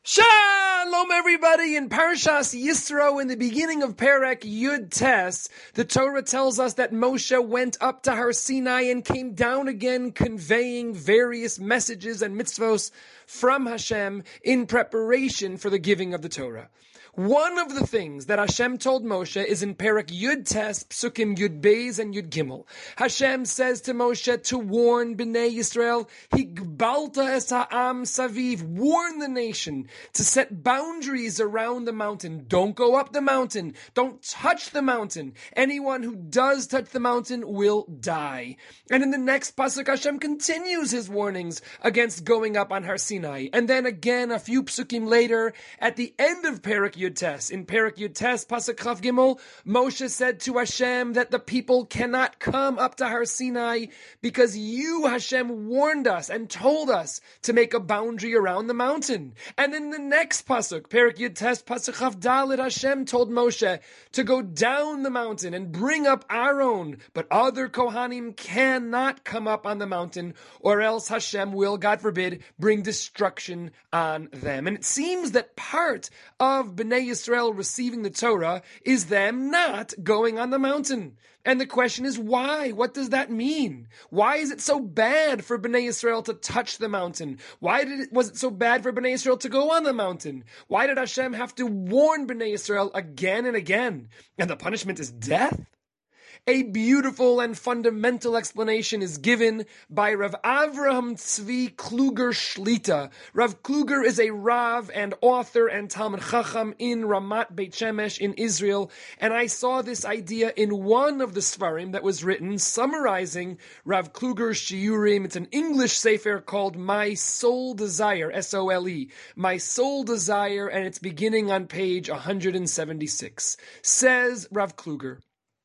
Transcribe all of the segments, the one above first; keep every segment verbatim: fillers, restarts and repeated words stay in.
Shalom, everybody! In Parashas Yisro, in the beginning of Perek Yud Tes, the Torah tells us that Moshe went up to Har Sinai and came down again, conveying various messages and mitzvos from Hashem in preparation for the giving of the Torah. One of the things that Hashem told Moshe is in Perek Yud Tes, Psukim Yud Beis and Yud Gimel. Hashem says to Moshe to warn Bnei Yisrael, Higbalta es ha'am saviv, warn the nation to set boundaries around the mountain. Don't go up the mountain. Don't touch the mountain. Anyone who does touch the mountain will die. And in the next pasuk, Hashem continues his warnings against going up on Har Sinai. And then again, a few psukim later, at the end of Perek Yud Tes, in Perek Yud Tes, pasuk Chav Gimel, Moshe said to Hashem that the people cannot come up to Har Sinai because you, Hashem, warned us and told us to make a boundary around the mountain. And in the next pasuk, Perek Yud Tes, pasuk Chav Dalet, Hashem told Moshe to go down the mountain and bring up Aaron, but other Kohanim cannot come up on the mountain, or else Hashem will, God forbid, bring destruction on them. And it seems that part of Bnei Yisrael receiving the Torah is them not going on the mountain. And the question is why? What does that mean? Why is it so bad for Bnei Yisrael to touch the mountain? Why did it, was it so bad for Bnei Yisrael to go on the mountain? Why did Hashem have to warn Bnei Yisrael again and again? And the punishment is death? A beautiful and fundamental explanation is given by Rav Avraham Tzvi Kluger Shlita. Rav Kluger is a Rav and author and Talmud Chacham in Ramat Beit Shemesh in Israel, and I saw this idea in one of the Svarim that was written summarizing Rav Kluger's Shiurim. It's an English sefer called My Soul Desire, S O L E, My Soul Desire, and it's beginning on page one hundred seventy-six. Says Rav Kluger,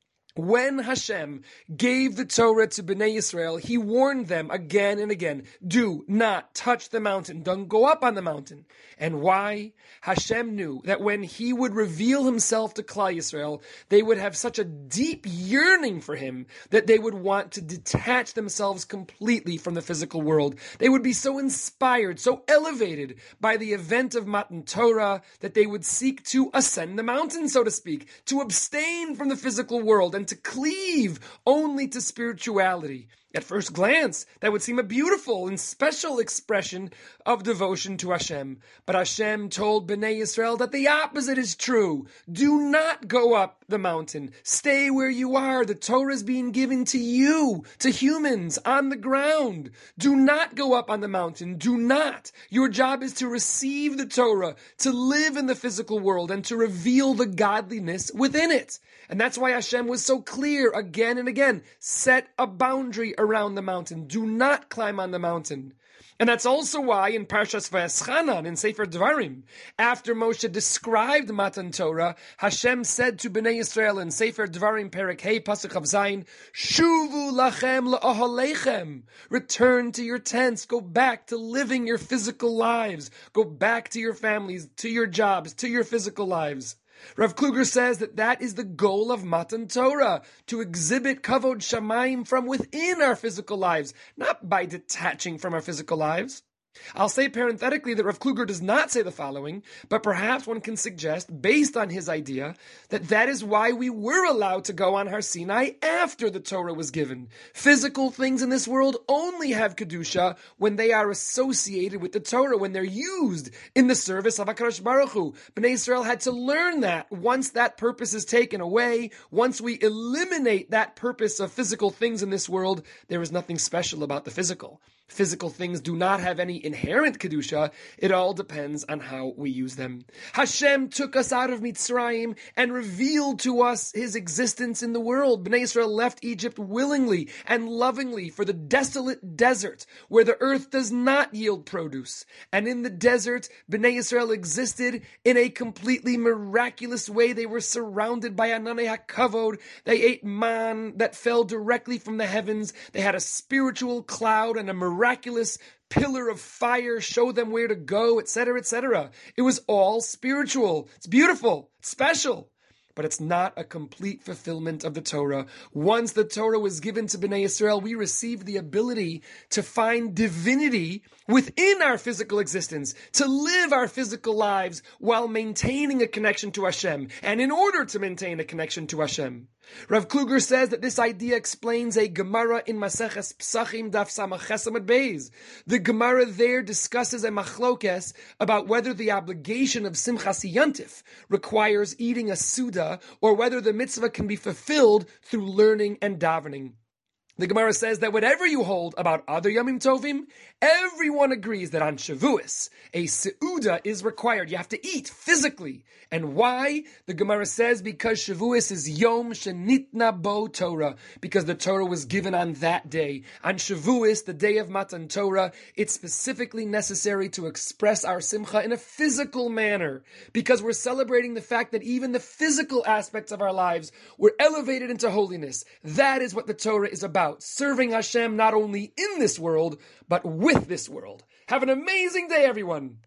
when Hashem gave the Torah to Bnei Yisrael, He warned them again and again, do not touch the mountain, don't go up on the mountain. And why? Hashem knew that when He would reveal Himself to Klal Yisrael, they would have such a deep yearning for Him that they would want to detach themselves completely from the physical world. They would be so inspired, so elevated by the event of Matan Torah that they would seek to ascend the mountain, so to speak, to abstain from the physical world and to cleave only to spirituality. At first glance, that would seem a beautiful and special expression of devotion to Hashem. But Hashem told Bnei Yisrael that the opposite is true. Do not go up the mountain. Stay where you are. The Torah is being given to you, to humans, on the ground. Do not go up on the mountain. Do not. Your job is to receive the Torah, to live in the physical world, and to reveal the godliness within it. And that's why Hashem was so clear again and again. Set a boundary around the mountain. Do not climb on the mountain. And that's also why in Parshas Vayeschanan, in Sefer Dvarim, after Moshe described Matan Torah, Hashem said to Bnei Yisrael in Sefer Dvarim Perek Hey Pasuk Chav Zayin, Shuvu lachem la'ohalechem. Return to your tents. Go back to living your physical lives. Go back to your families, to your jobs, to your physical lives. Rav Kluger says that that is the goal of Matan Torah, to exhibit Kavod Shamayim from within our physical lives, not by detaching from our physical lives. I'll say parenthetically that Rav Kluger does not say the following, but perhaps one can suggest, based on his idea, that that is why we were allowed to go on Har Sinai after the Torah was given. Physical things in this world only have Kedusha when they are associated with the Torah, when they're used in the service of HaKadosh Baruch Hu. Bnei Yisrael had to learn that. Once that purpose is taken away, once we eliminate that purpose of physical things in this world, there is nothing special about the physical. Physical things do not have any inherent Kedusha. It all depends on how we use them. Hashem took us out of Mitzrayim and revealed to us His existence in the world. Bnei Yisrael left Egypt willingly and lovingly for the desolate desert where the earth does not yield produce. And in the desert, Bnei Yisrael existed in a completely miraculous way. They were surrounded by Ananei HaKavod. They ate man that fell directly from the heavens. They had a spiritual cloud and a miraculous pillar of fire show them where to go, et cetera, et cetera. It was all spiritual. It's beautiful. It's special. but it's not a complete fulfillment of the Torah. Once the Torah was given to Bnei Yisrael, we received the ability to find divinity within our physical existence, to live our physical lives while maintaining a connection to Hashem, and in order to maintain a connection to Hashem. Rav Kluger says that this idea explains a Gemara in Maseches Psachim Daf Samach Ches Amud Beis. The Gemara there discusses a machlokes about whether the obligation of Simchas Yantif requires eating a Suda, or whether the mitzvah can be fulfilled through learning and davening. The Gemara says that whatever you hold about other Yamim Tovim, everyone agrees that on Shavuos, a Seuda is required. You have to eat physically. And why? The Gemara says because Shavuos is Yom Shenitna Bo Torah, because the Torah was given on that day. On Shavuos, the day of Matan Torah, it's specifically necessary to express our Simcha in a physical manner, because we're celebrating the fact that even the physical aspects of our lives were elevated into holiness. That is what the Torah is about. Serving Hashem not only in this world, but with this world. Have an amazing day, everyone.